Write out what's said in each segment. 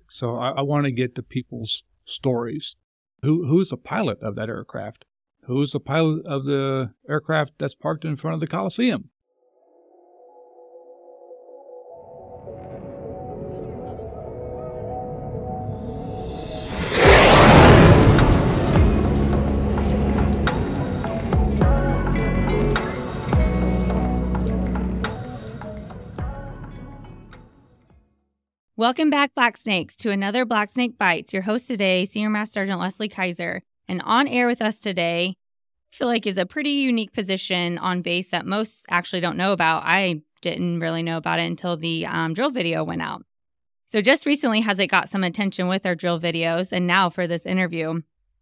So I want to get the people's stories. Who's the pilot of that aircraft? Who's the pilot of the aircraft that's parked in front of the Coliseum? Welcome back, Black Snakes, to another Black Snake Bites. Your host today, Senior Master Sergeant Leslie Kaiser. And on air with us today, I feel like is a pretty unique position on base that most actually don't know about. I didn't really know about it until the drill video went out. So just recently has it got some attention with our drill videos, and now for this interview.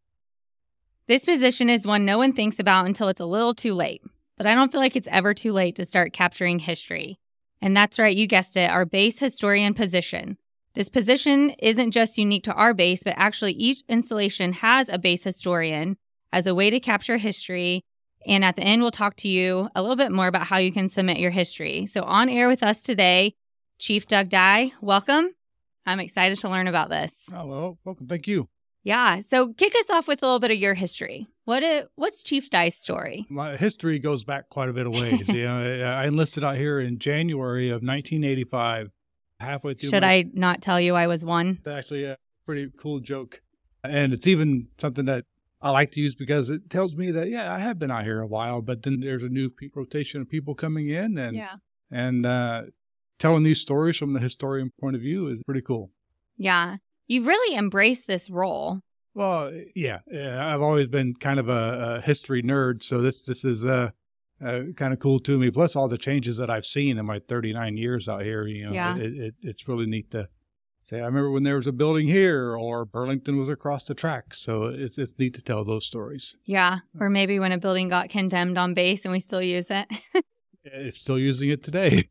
This position is one no one thinks about until it's a little too late. But I don't feel like it's ever too late to start capturing history. And that's right, you guessed it, our base historian position. This position isn't just unique to our base, but actually each installation has a base historian as a way to capture history. And at the end, we'll talk to you a little bit more about how you can submit your history. So on air with us today, Chief Doug Dye, welcome. I'm excited to learn about this. Oh, well, welcome. Thank you. Yeah. So kick us off with a little bit of your history. What's Chief Dye's story? My history goes back quite a bit of ways. I enlisted out here in January of 1985. Halfway through. Should I not tell you I was one? It's actually a pretty cool joke. And it's even something that I like to use because it tells me that, I have been out here a while, but then there's a new rotation of people coming in and telling these stories from the historian point of view is pretty cool. Yeah. You've really embraced this role. Well, yeah. I've always been kind of a history nerd, so this is kind of cool to me. Plus all the changes that I've seen in my 39 years out here, it's really neat to say, I remember when there was a building here or Burlington was across the track. So it's neat to tell those stories. Yeah. Or maybe when a building got condemned on base and we still use it. It's still using it today.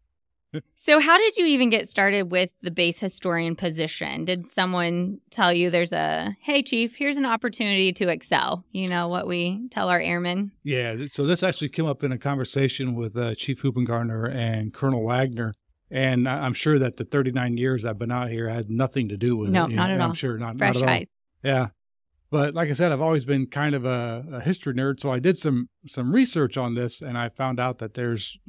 So how did you even get started with the base historian position? Did someone tell you hey, Chief, here's an opportunity to excel? You know what we tell our airmen? Yeah. So this actually came up in a conversation with Chief Huppengartner and Colonel Wagner. And I'm sure that the 39 years I've been out here had nothing to do with it. No, not at all. I'm sure not. Fresh not at all. eyes. Yeah. But like I said, I've always been kind of a history nerd. So I did some research on this, and I found out that there's,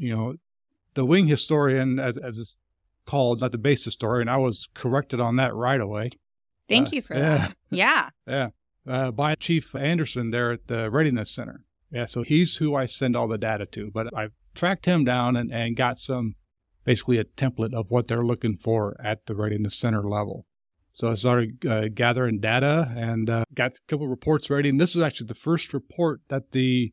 the wing historian, as it's called, not the base historian. I was corrected on that right away. Thank you for that. Yeah. Yeah. By Chief Anderson there at the Readiness Center. Yeah, so he's who I send all the data to. But I've tracked him down and got basically a template of what they're looking for at the Readiness Center level. So I started gathering data and got a couple of reports ready. And this is actually the first report that the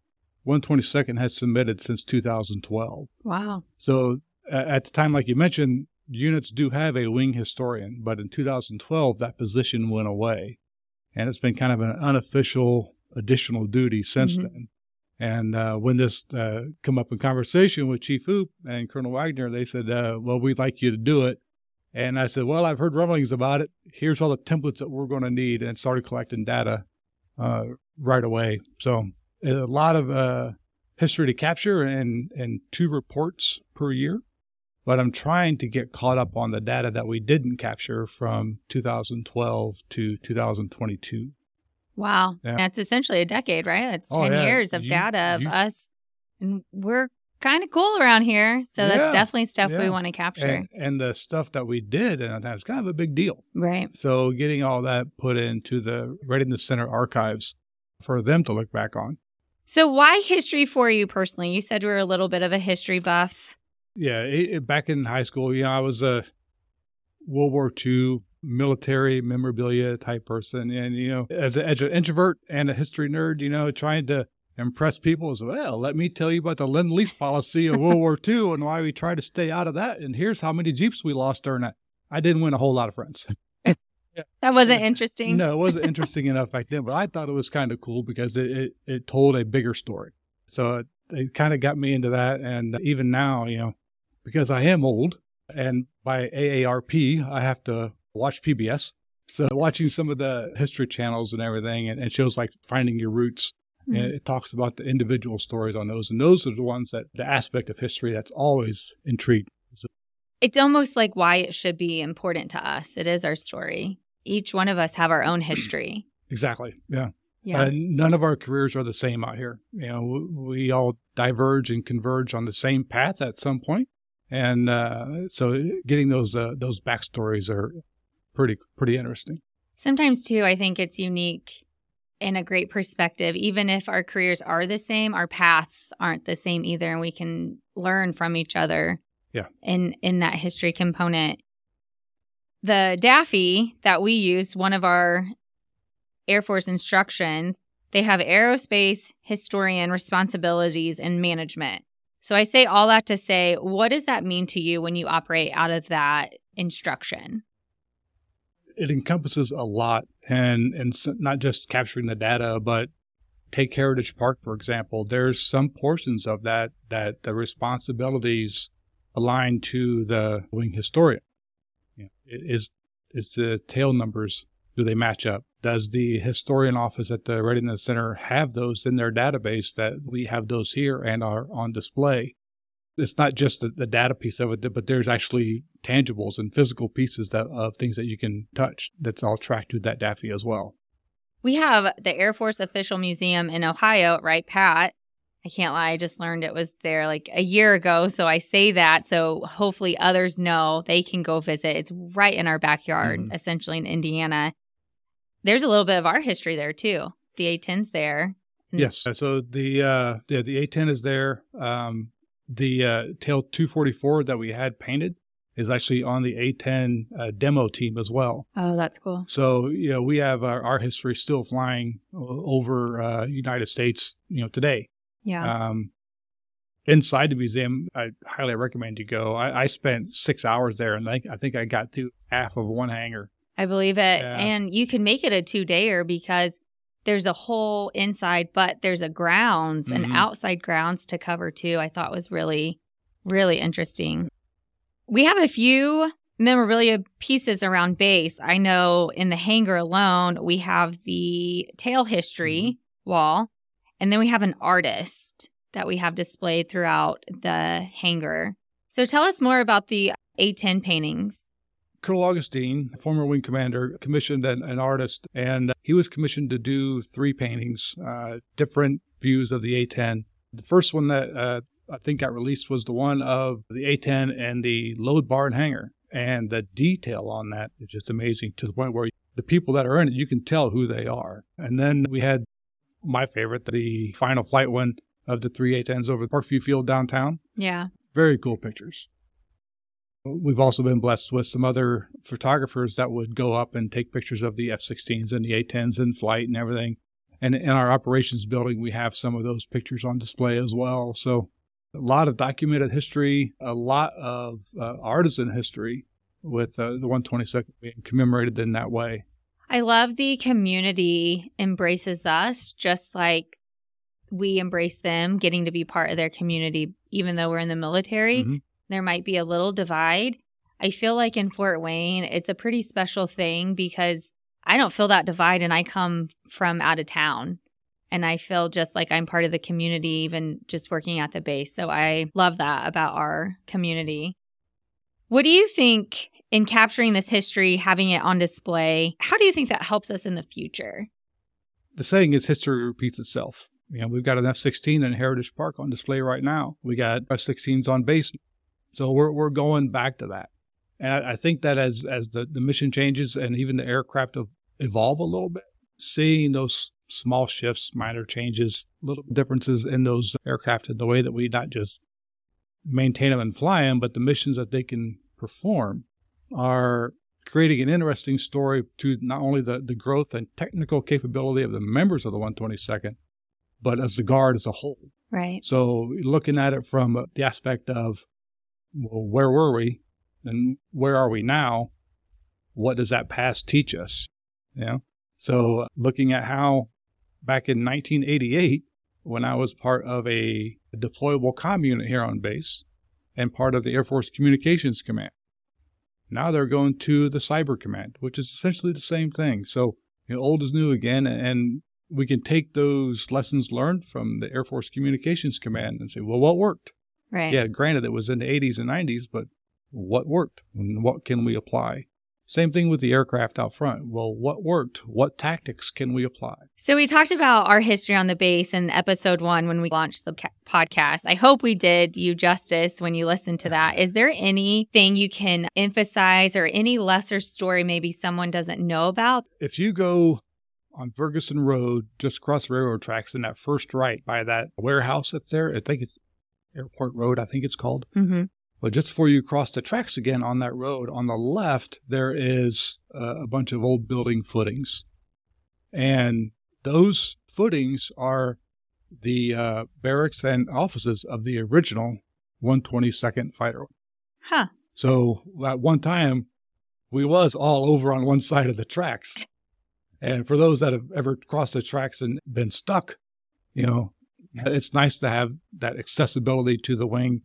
122nd has submitted since 2012. Wow. So at the time, like you mentioned, units do have a wing historian, but in 2012, that position went away. And it's been kind of an unofficial additional duty since then. And when this come up in conversation with Chief Hoop and Colonel Wagner, they said, well, we'd like you to do it. And I said, well, I've heard rumblings about it. Here's all the templates that we're going to need, and started collecting data right away. So a lot of history to capture and 2 reports per year. But I'm trying to get caught up on the data that we didn't capture from 2012 to 2022. Wow. Yeah. That's essentially a decade, right? That's 10 years of data of us. And we're kind of cool around here. So that's definitely stuff we want to capture. And the stuff that we did, and that's kind of a big deal. Right. So getting all that put into the Readiness Center archives for them to look back on. So why history for you personally? You said you were a little bit of a history buff. Yeah, back in high school, I was a World War II military memorabilia type person. And, as an introvert and a history nerd, trying to impress people as well. Let me tell you about the Lend-Lease policy of World War II and why we try to stay out of that. And here's how many Jeeps we lost during that. I didn't win a whole lot of friends. That wasn't interesting. No, it wasn't interesting enough back then, but I thought it was kind of cool because it told a bigger story. So it kind of got me into that. And even now, because I am old and by AARP, I have to watch PBS. So watching some of the history channels and everything and shows like Finding Your Roots, and it talks about the individual stories on those. And those are the ones that the aspect of history that's always intrigued. So it's almost like why it should be important to us. It is our story. Each one of us have our own history. Exactly. Yeah. Yeah. None of our careers are the same out here. We all diverge and converge on the same path at some point. And so getting those backstories are pretty interesting. Sometimes, too, I think it's unique and a great perspective. Even if our careers are the same, our paths aren't the same either. And we can learn from each other in that history component. The Daffy that we used, one of our Air Force instructions, they have aerospace historian responsibilities and management. So I say all that to say, what does that mean to you when you operate out of that instruction? It encompasses a lot, and not just capturing the data, but take Heritage Park, for example. There's some portions of that the responsibilities align to the wing historian. It's the tail numbers. Do they match up? Does the historian office at the Readiness Center have those in their database that we have those here and are on display? It's not just the data piece of it, but there's actually tangibles and physical pieces of things that you can touch that's all tracked to that Daffy as well. We have the Air Force Official Museum in Ohio, right, Pat? I can't lie, I just learned it was there like a year ago, so I say that so hopefully others know they can go visit. It's right in our backyard, essentially in Indiana. There's a little bit of our history there, too. The A-10's there. Yes. So the A-10 is there. The tail 244 that we had painted is actually on the A-10 demo team as well. Oh, that's cool. So, we have our history still flying over United States, today. Yeah. Inside the museum, I highly recommend you go. I spent 6 hours there, and I think I got to half of one hangar. I believe it. Yeah. And you can make it a 2-dayer because there's a whole inside, but there's a grounds and outside grounds to cover too. I thought was really, really interesting. We have a few memorabilia pieces around base. I know in the hangar alone, we have the tail history wall, and then we have an artist that we have displayed throughout the hangar. So tell us more about the A-10 paintings. Colonel Augustine, former wing commander, commissioned an artist, and he was commissioned to do 3 paintings, different views of the A-10. The first one that I think got released was the one of the A-10 and the load bar and hangar. And the detail on that is just amazing, to the point where the people that are in it, you can tell who they are. And then we had my favorite, the final flight one of the 3 A-10s over Parkview Field downtown. Yeah. Very cool pictures. We've also been blessed with some other photographers that would go up and take pictures of the F-16s and the A-10s in flight and everything. And in our operations building, we have some of those pictures on display as well. So a lot of documented history, a lot of artisan history with the 122nd being commemorated in that way. I love the community embraces us just like we embrace them, getting to be part of their community, even though we're in the military. Mm-hmm. There might be a little divide. I feel like in Fort Wayne, it's a pretty special thing because I don't feel that divide and I come from out of town. And I feel just like I'm part of the community, even just working at the base. So I love that about our community. What do you think in capturing this history, having it on display, how do you think that helps us in the future? The saying is history repeats itself. We've got an F-16 in Heritage Park on display right now. We got F-16s on base. So we're going back to that. And I think that as the mission changes and even the aircraft evolve a little bit, seeing those small shifts, minor changes, little differences in those aircraft and the way that we not just maintain them and fly them, but the missions that they can perform are creating an interesting story to not only the growth and technical capability of the members of the 122nd, but as the Guard as a whole. Right. So looking at it from the aspect of, well, where were we and where are we now? What does that past teach us? So looking at how back in 1988, when I was part of a deployable comm unit here on base and part of the Air Force Communications Command, now they're going to the Cyber Command, which is essentially the same thing. So old is new again, and we can take those lessons learned from the Air Force Communications Command and say, well, what worked? Right. Yeah, granted, it was in the 80s and 90s, but what worked and what can we apply? Same thing with the aircraft out front. Well, what worked? What tactics can we apply? So we talked about our history on the base in episode 1 when we launched the podcast. I hope we did you justice when you listened to that. Is there anything you can emphasize or any lesser story maybe someone doesn't know about? If you go on Ferguson Road, just across the railroad tracks in that first right by that warehouse that's there, I think it's Airport Road, I think it's called. Mm-hmm. But just before you cross the tracks again on that road, on the left, there is a bunch of old building footings. And those footings are the barracks and offices of the original 122nd Fighter. Huh. So at one time, we was all over on one side of the tracks. And for those that have ever crossed the tracks and been stuck, it's nice to have that accessibility to the wing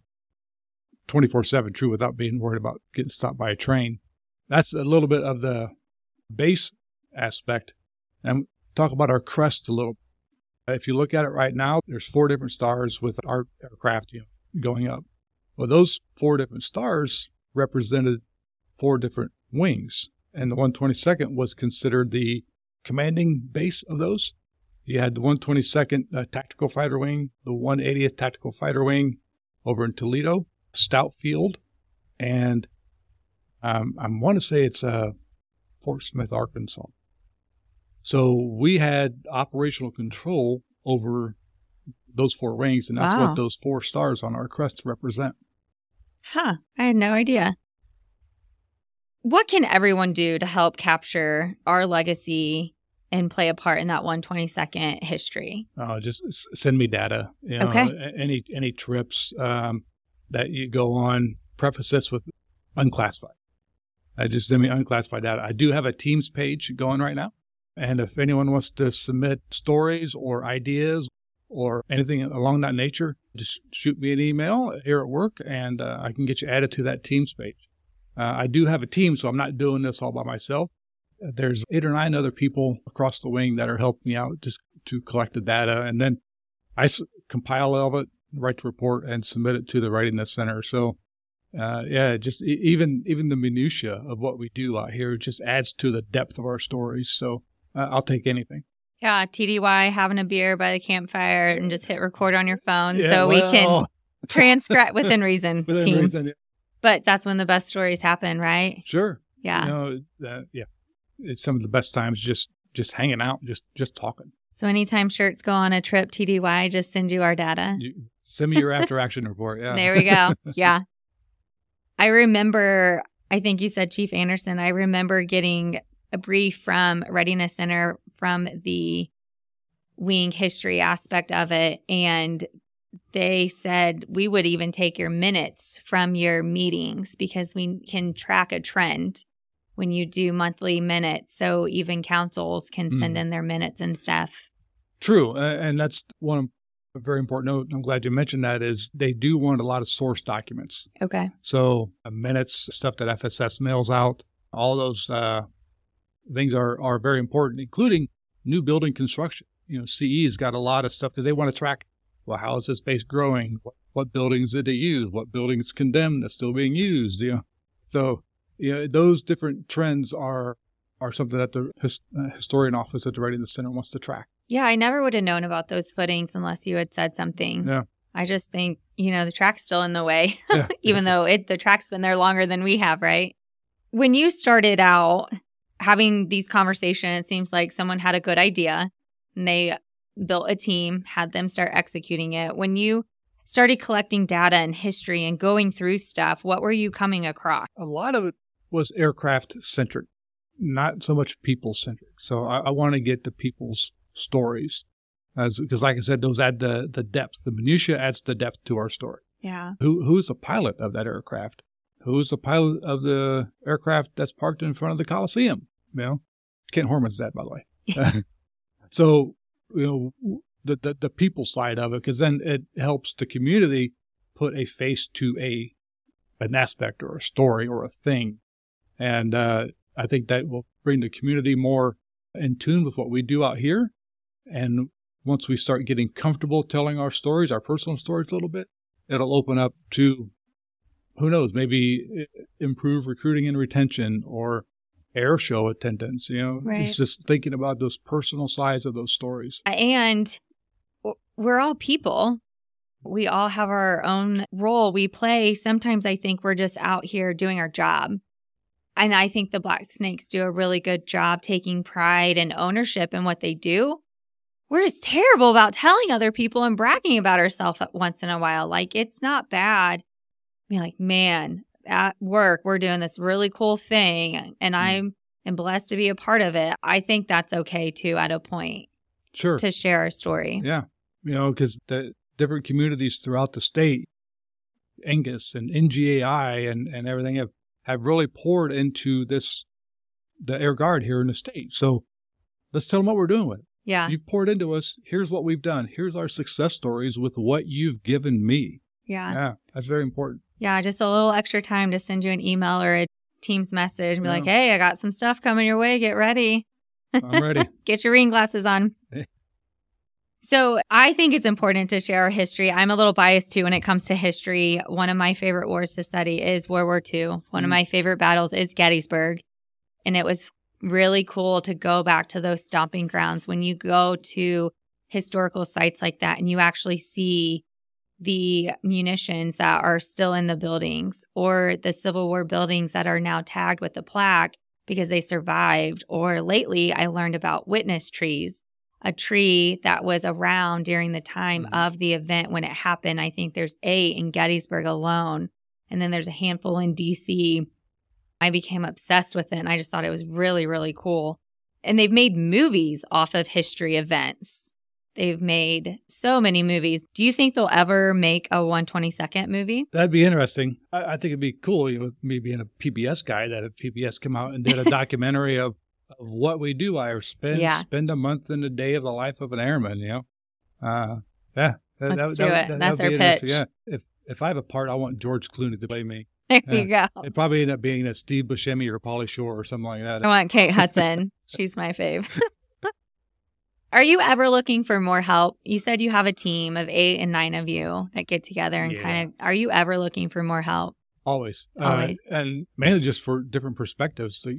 24/7, true, without being worried about getting stopped by a train. That's a little bit of the base aspect. And talk about our crest a little. If you look at it right now, there's 4 different stars with our aircraft going up. Well, those 4 different stars represented 4 different wings. And the 122nd was considered the commanding base of those. You had the 122nd Tactical Fighter Wing, the 180th Tactical Fighter Wing over in Toledo, Stout Field, and I want to say it's Fort Smith, Arkansas. So we had operational control over those 4 wings, and that's what those 4 stars on our crest represent. Huh. I had no idea. What can everyone do to help capture our legacy and play a part in that 122nd history? Just send me data. Okay. Any trips that you go on, preface this with unclassified. Just send me unclassified data. I do have a Teams page going right now. And if anyone wants to submit stories or ideas or anything along that nature, just shoot me an email here at work and I can get you added to that Teams page. I do have a team, so I'm not doing this all by myself. There's 8 or 9 other people across the wing that are helping me out just to collect the data. And then I compile all of it, write the report, and submit it to the Readiness Center. So, just even the minutia of what we do out here just adds to the depth of our stories. So I'll take anything. Yeah, TDY, having a beer by the campfire and just hit record on your phone we can transcribe within reason, team. Reason, yeah. But that's when the best stories happen, right? Sure. Yeah. It's some of the best times just hanging out, just talking. So anytime shirts go on a trip, TDY, just send you our data. Send me your after action report. Yeah. There we go. Yeah. I remember, I think you said Chief Anderson, I remember getting a brief from Readiness Center from the wing history aspect of it. And they said we would even take your minutes from your meetings because we can track a trend when you do monthly minutes. So even councils can send in their minutes and stuff. True. And that's one very important note. I'm glad you mentioned that is they do want a lot of source documents. Okay. So minutes, stuff that FSS mails out, all those things are very important, including new building construction. CE's got a lot of stuff because they want to track, well, how is this base growing? What buildings did it use? What buildings condemned that's still being used? So those different trends are something that the historian office at the Readiness Center wants to track. Yeah, I never would have known about those footings unless you had said something. Yeah. I just think, the track's still in the way, even though the track's been there longer than we have, right? When you started out having these conversations, it seems like someone had a good idea and they built a team, had them start executing it. When you started collecting data and history and going through stuff, what were you coming across? A lot of it was aircraft-centric, not so much people-centric. So I want to get to people's stories because, like I said, those add the depth. The minutia adds the depth to our story. Yeah. Who's the pilot of that aircraft? Who's the pilot of the aircraft that's parked in front of the Coliseum? Kent Horman's that, by the way. So, the people side of it, because then it helps the community put a face to an aspect or a story or a thing. And I think that will bring the community more in tune with what we do out here. And once we start getting comfortable telling our stories, our personal stories a little bit, it'll open up to who knows, maybe improve recruiting and retention or air show attendance. Right. It's just thinking about those personal sides of those stories. And we're all people. We all have our own role we play. Sometimes I think we're just out here doing our job. And I think the Black Snakes do a really good job taking pride and ownership in what they do. We're just terrible about telling other people and bragging about ourselves once in a while. Like, it's not bad. Be like, man, at work, we're doing this really cool thing, and I'm blessed to be a part of it. I think that's okay, too, at a point. Sure. To share our story. Yeah. Because the different communities throughout the state, Angus and NGAI and everything have really poured into the Air Guard here in the state. So let's tell them what we're doing with it. Yeah. You've poured into us. Here's what we've done. Here's our success stories with what you've given me. Yeah. Yeah. That's very important. Yeah. Just a little extra time to send you an email or a Teams message and be like, hey, I got some stuff coming your way. Get ready. I'm ready. Get your reading glasses on. So I think it's important to share our history. I'm a little biased too when it comes to history. One of my favorite wars to study is World War II. One of my favorite battles is Gettysburg. And it was really cool to go back to those stomping grounds when you go to historical sites like that and you actually see the munitions that are still in the buildings or the Civil War buildings that are now tagged with the plaque because they survived. Or lately, I learned about witness trees, a tree that was around during the time of the event when it happened. I think there's 8 in Gettysburg alone, and then there's a handful in D.C. I became obsessed with it, and I just thought it was really, really cool. And they've made movies off of history events. They've made so many movies. Do you think they'll ever make a 1/22 movie? That'd be interesting. I think it'd be cool, with me being a PBS guy, that if PBS come out and did a documentary of what we do, spend a month in the day of the life of an airman, Let's do it. That's our pitch. Yeah. If I have a part, I want George Clooney to play me. There you go. It'd probably end up being a Steve Buscemi or Pauly Shore or something like that. I want Kate Hudson. She's my fave. Are you ever looking for more help? You said you have a team of 8 and 9 of you that get together and are you ever looking for more help? Always. Always. And mainly just for different perspectives. So,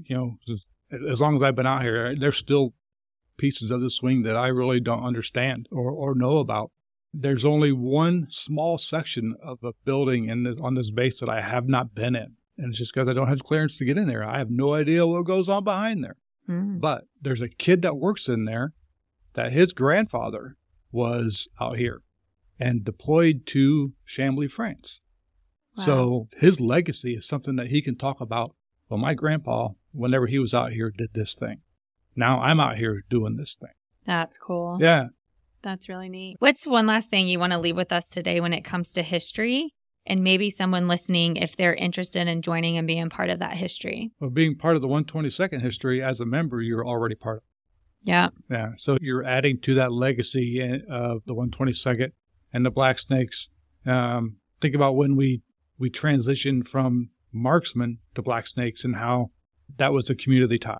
as long as I've been out here, there's still pieces of the swing that I really don't understand or know about. There's only one small section of a building on this base that I have not been in. And it's just because I don't have clearance to get in there. I have no idea what goes on behind there. But there's a kid that works in there that his grandfather was out here and deployed to Chambly, France. Wow. So his legacy is something that he can talk about. Well, my grandpa, whenever he was out here, did this thing. Now I'm out here doing this thing. That's cool. Yeah. That's really neat. What's one last thing you want to leave with us today when it comes to history? And maybe someone listening, if they're interested in joining and being part of that history. Well, being part of the 122nd history as a member, you're already part of it. Yeah. Yeah. So you're adding to that legacy of the 122nd and the Black Snakes. Think about when we transitioned from marksmen to Black Snakes and how that was a community tie.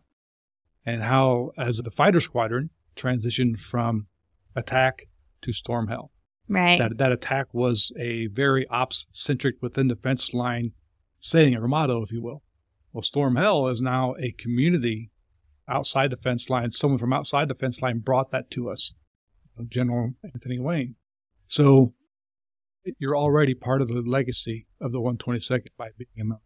And how, as the fighter squadron, transitioned from attack to storm hell. Right. That attack was a very ops-centric within the fence line saying, or motto, if you will. Well, storm hell is now a community outside the fence line. Someone from outside the fence line brought that to us, General Anthony Wayne. So you're already part of the legacy of the 122nd by being a member.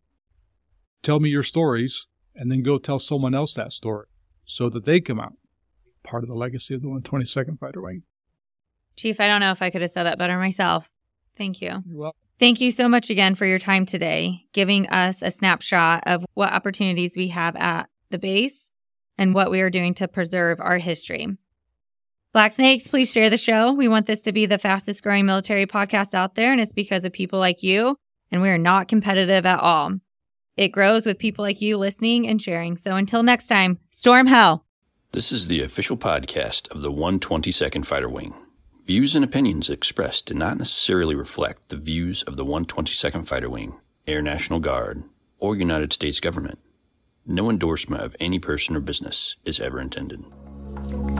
Tell me your stories, and then go tell someone else that story so that they come out part of the legacy of the 122nd Fighter Wing. Chief, I don't know if I could have said that better myself. Thank you. You're welcome. Thank you so much again for your time today, giving us a snapshot of what opportunities we have at the base and what we are doing to preserve our history. Black Snakes, please share the show. We want this to be the fastest growing military podcast out there, and it's because of people like you, and we are not competitive at all. It grows with people like you listening and sharing. So until next time, storm hell. This is the official podcast of the 122nd Fighter Wing. Views and opinions expressed do not necessarily reflect the views of the 122nd Fighter Wing, Air National Guard, or United States government. No endorsement of any person or business is ever intended.